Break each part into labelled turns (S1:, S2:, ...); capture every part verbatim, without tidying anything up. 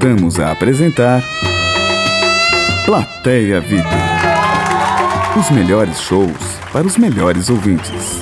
S1: Voltamos a apresentar Plateia V I P. Os melhores shows para os melhores ouvintes.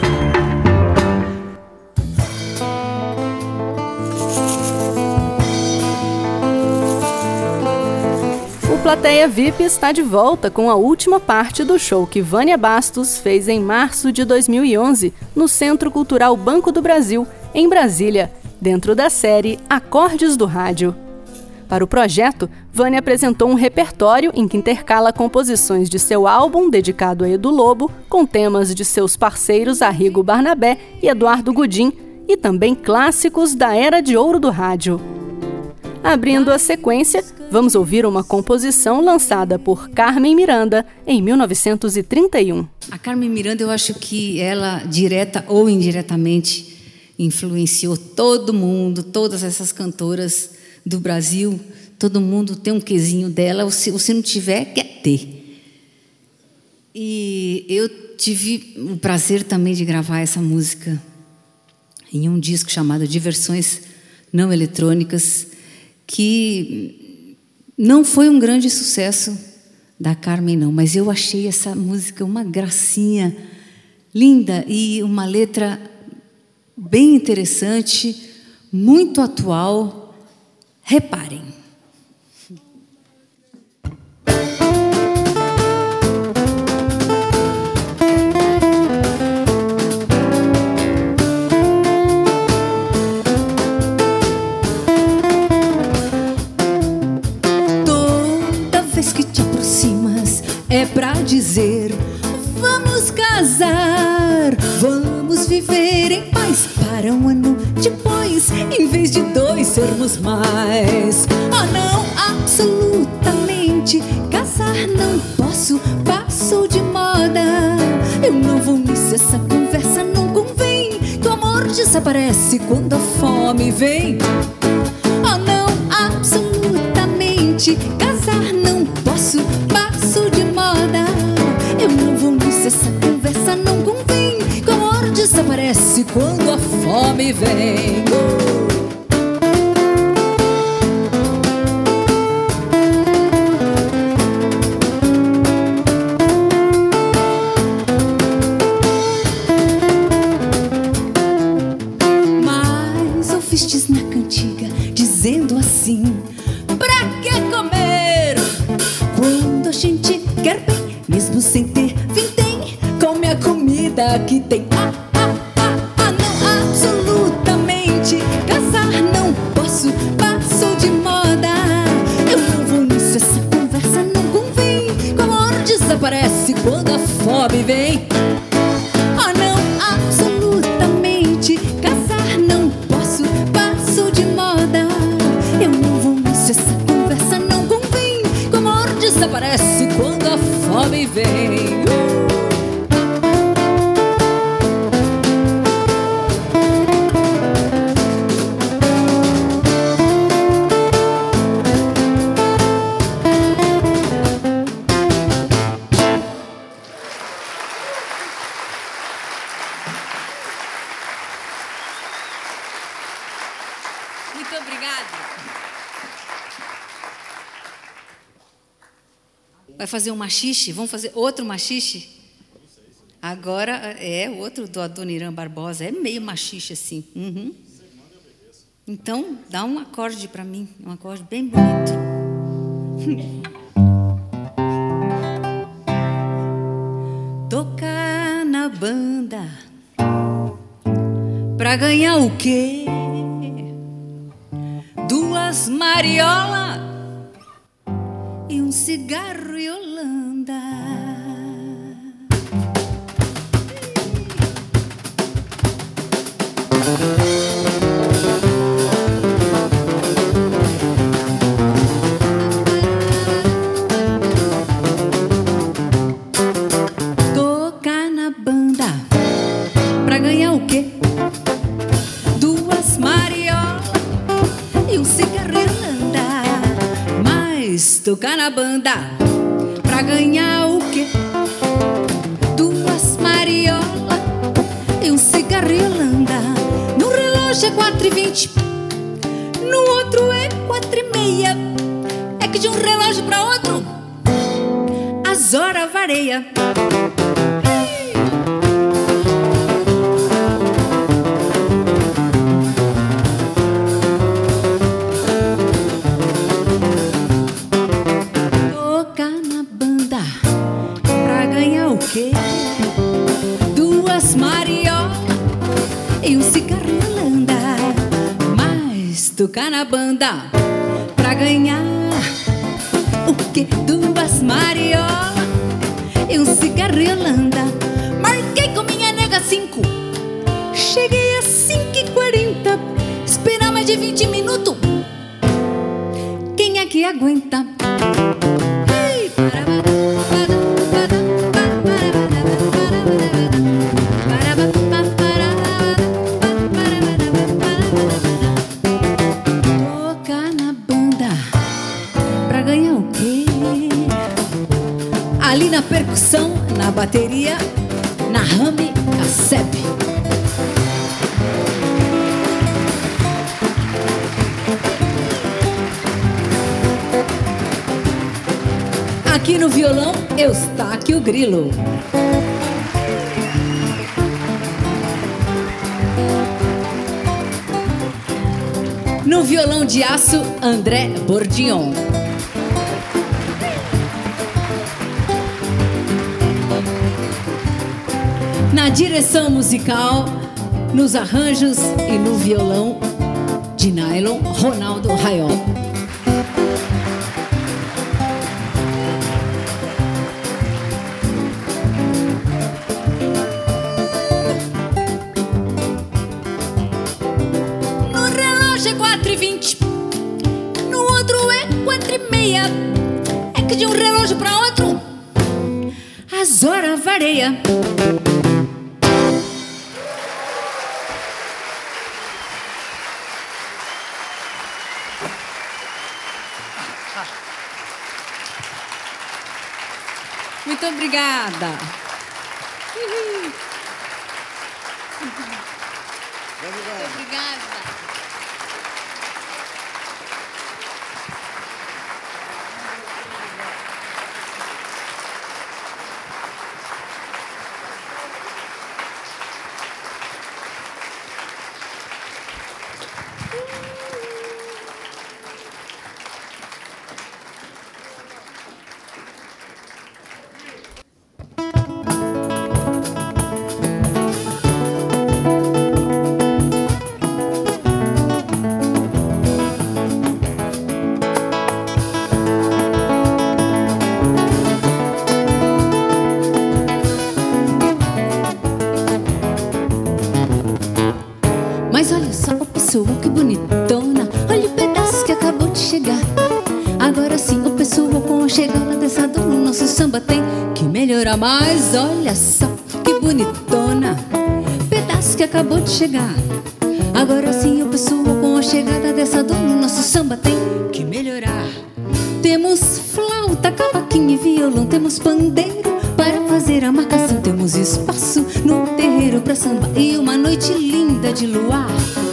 S2: O Plateia V I P está de volta com a última parte do show que Vânia Bastos fez em março de dois mil e onze no Centro Cultural Banco do Brasil, em Brasília, dentro da série Acordes do Rádio. Para o projeto, Vânia apresentou um repertório em que intercala composições de seu álbum dedicado a Edu Lobo com temas de seus parceiros Arrigo Barnabé e Eduardo Gudim e também clássicos da Era de Ouro do Rádio. Abrindo a sequência, vamos ouvir uma composição lançada por Carmen Miranda em mil novecentos e trinta e um.
S3: A Carmen Miranda, eu acho que ela, direta ou indiretamente, influenciou todo mundo, todas essas cantoras do Brasil. Todo mundo tem um quezinho dela, ou se, ou se não tiver, quer ter. E eu tive o prazer também de gravar essa música em um disco chamado Diversões Não Eletrônicas, que não foi um grande sucesso da Carmen, não, mas eu achei essa música uma gracinha linda e uma letra bem interessante, muito atual. Reparem.
S4: Toda vez que te aproximas é pra dizer: vamos casar, vamos viver em paz para um ano depois, em vez de dois sermos mais. Oh não, absolutamente, casar não posso, passo de moda. Eu não vou nisso, essa conversa não convém, que o amor desaparece quando a fome vem. Oh não, absolutamente, casar não posso, passo de moda. Eu não vou nisso, essa conversa não convém, que o amor desaparece quando a fome vem. uh! Mas ouvistes na cantiga dizendo assim: pra que comer quando a gente quer bem, mesmo sem ter vintém? Come a comida que tem. Ah, ah, ah, ah, não, absolutamente, casar não posso, passo de moda. Eu não vou nisso, essa conversa não convém, que o amor desaparece quando a fome vem. Ah não, absolutamente, casar não posso, passo de moda. Eu não vou nisso, essa conversa não convém, que o amor desaparece quando a fome vem. uh!
S3: Muito obrigada. Vai fazer um machixe? Vamos fazer outro machixe? Agora é outro do Adoniran Barbosa. É meio machixe assim. Uhum. Então, dá um acorde para mim. Um acorde bem bonito.
S4: Tocar na banda pra ganhar o quê? Duas mariola e um cigarro e Holanda. Tocar na banda pra ganhar o quê? Duas mariola e um cigarro e Holanda. Mas tocar na banda pra ganhar o quê? Duas mariola e um cigarro e Holanda. No relógio é quatro e vinte, no outro é quatro e meia.
S3: que de um relógio para outro as horas varia. Tocar na banda pra ganhar o quê? Duas mariolas e um cigarro Holanda. Mas tocar na banda pra ganhar o quê? Duas mariolas e um cigarro Holanda. Marquei com minha nega cinco, cheguei às cinco e quarenta. Esperar mais de vinte minutos, quem é que aguenta? Hey! Tocar na banda pra ganhar o quê? Ali na percussão, na bateria, na rame, cassete. Aqui no violão, Eustáquio Grilo. No violão de aço, André Bordion. Na direção musical, nos arranjos e no violão de nylon, Ronaldo Raiol. No relógio é quatro e vinte, no outro é quatro e meia. É que de um relógio para outro as horas varia. Muito obrigada. Muito obrigada. Mas olha só a pessoa que bonitona, olha o pedaço que acabou de chegar. Agora sim o pessoal com a chegada dessa dona, o nosso samba tem que melhorar mais. Olha só que bonitona, pedaço que acabou de chegar. Agora sim o pessoal com a chegada dessa dona, o nosso samba tem que melhorar. Temos flauta, cavaquinho e violão, temos pandeiro para fazer a marcação, temos espaço no terreiro pra samba e uma noite linda de luar.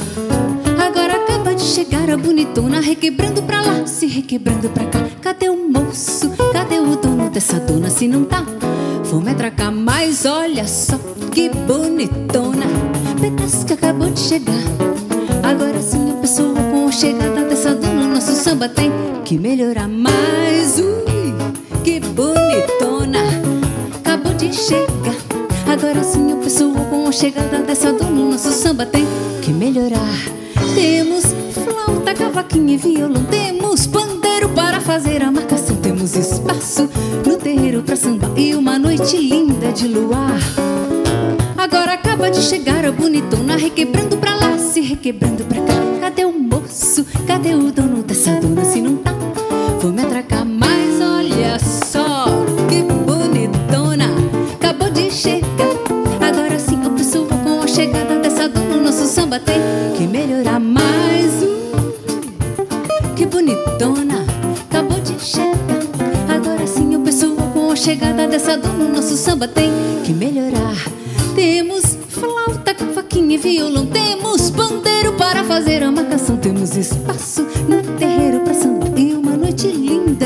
S3: Agora acaba de chegar a bonitona, requebrando pra lá, se requebrando pra cá. Cadê o moço? Cadê o dono dessa dona? Se não tá, vamos atracar mais. Olha só que bonitona, pedaço que acabou de chegar. Agora sim a pessoa com a chegada dessa dona, nosso samba tem que melhorar mais. Ui, que bonitona, acabou de chegar. Agora sim a pessoa com a chegada dessa dona, nosso samba tem que melhorar. Temos flauta, cavaquinho e violão, temos pandeiro para fazer a marcação, temos espaço no terreiro pra samba e uma noite linda de luar. Agora acaba de chegar a bonitona, requebrando pra lá, se requebrando pra cá. Cadê o moço? Cadê o dono dessa dona? Se não tá, vou me atracar mais. Olha só que bonitona, acabou de chegar. Agora sim a pessoa com a chegada dessa dona, o nosso samba tem que melhorar mais. Uh, que bonitona, acabou de chegar. Agora sim a pessoa com a chegada dessa dona, o nosso samba tem que melhorar. Temos flauta, cavaquinho e violão, temos pandeiro para fazer a marcação, temos espaço no terreiro pra samba e uma noite linda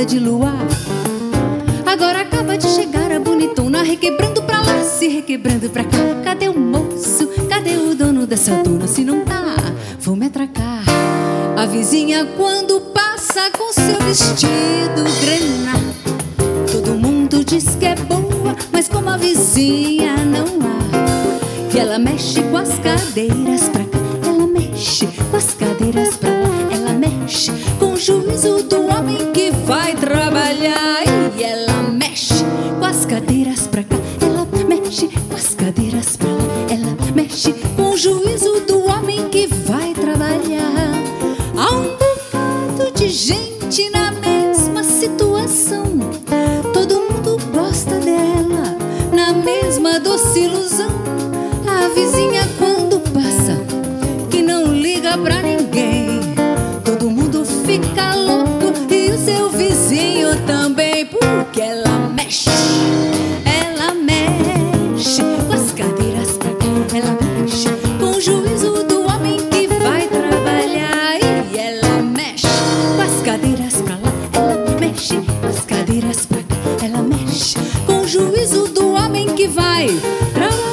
S3: fortuna, se não tá, vou me atracar. A vizinha quando passa com seu vestido grená, todo mundo diz que é boa, mas como a vizinha não há. Que ela mexe com as cadeiras pra cá, ela mexe com as cadeiras pra lá, ela mexe com o juízo do homem que vai trabalhar. E ela mexe com as cadeiras pra cá, ela mexe com as cadeiras pra lá, ela mexe com o juízo do homem que vai trabalhar. Há um bocado de gente na mesma situação, todo mundo gosta dela, na mesma doce ilusão. A vizinha quando passa, que não liga pra ninguém, todo mundo fica louco e o seu vizinho também, porque ela mexe, ela mexe com as cadeiras pra cá, ela mexe com o juízo do homem que vai trabalhar. E ela mexe com as cadeiras pra lá, ela mexe com as cadeiras pra cá, ela mexe com o juízo do homem que vai trabalhar.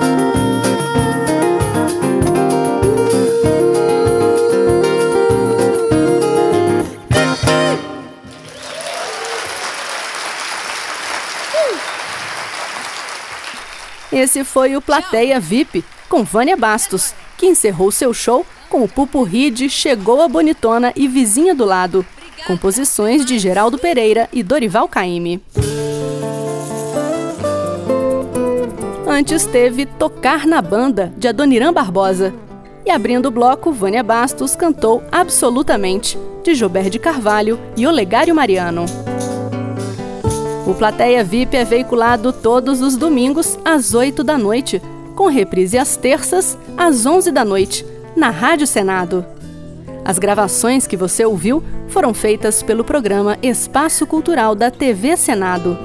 S2: Esse foi o Plateia V I P, com Vânia Bastos, que encerrou seu show com o pupurri de Chegou a Bonitona e Vizinha do Lado, composições de Geraldo Pereira e Dorival Caymmi. Antes teve Tocar na Banda, de Adoniran Barbosa. E abrindo o bloco, Vânia Bastos cantou Absolutamente, de Gilberto de Carvalho e Olegário Mariano. O Plateia V I P é veiculado todos os domingos às oito da noite, com reprise às terças às onze da noite, na Rádio Senado. As gravações que você ouviu foram feitas pelo programa Espaço Cultural da T V Senado.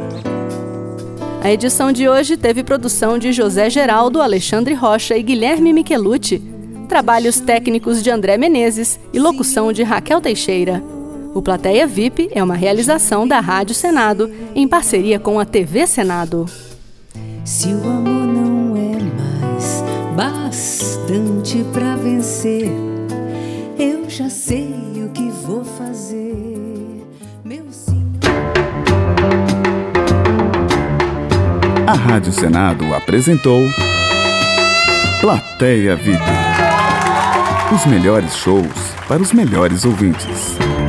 S2: A edição de hoje teve produção de José Geraldo, Alexandre Rocha e Guilherme Michelucci, trabalhos técnicos de André Menezes e locução de Raquel Teixeira. O Plateia V I P é uma realização da Rádio Senado, em parceria com a T V Senado.
S3: Se o amor não é mais bastante pra vencer, eu já sei o que vou fazer, meu senhor.
S1: A Rádio Senado apresentou Plateia V I P. Os melhores shows para os melhores ouvintes.